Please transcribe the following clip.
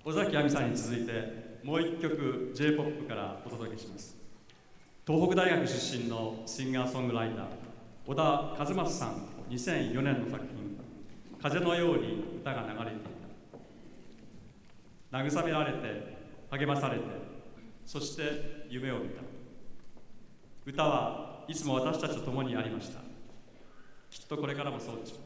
尾崎亜美さんに続いてもう一曲 J-POP からお届けします。東北大学出身のシンガーソングライター小田和正さん2004年の作品「風のように歌が流れていた」。慰められて励まされてそして夢を見た。歌はいつも私たちと共にありました。きっとこれからもそうでしょう。